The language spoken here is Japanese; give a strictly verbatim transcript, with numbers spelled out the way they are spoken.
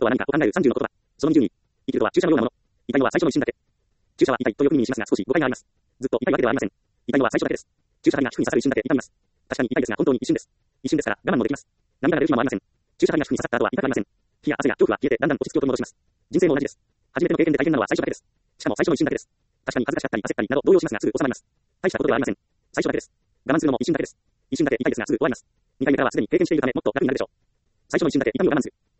とは何かを考えるさんじゅうのことだ。そのにじゅうに、生きるとは注射のようなもの。痛いのは最初の一瞬だけ。注射は痛いとよく意味にしますが少し誤解があります。ずっと痛いわけではありません。痛いのは最初だけです。注射針が皮膚に刺さる一瞬だけ痛みます。確かに痛いですが本当に一瞬です。一瞬ですから我慢もできます。涙が出る暇もありません。注射針が皮膚に刺さった後は痛くありません。火や汗や恐怖は消えてだんだん落ち着きを取り戻します。人生も同じです。初めての経験で大変なのは最初だけです。しかも最初の一瞬だけです。確かに恥ずかしかったり焦ったりなど動揺しますがすぐ収まります。大したことではありません。最初だけです。我慢するのも一瞬だけです。一瞬だけ痛いですがすぐ終わります。にかいめからはすでに経験しているためもっと楽になるでしょう。最初の一瞬だけ痛みを我慢する。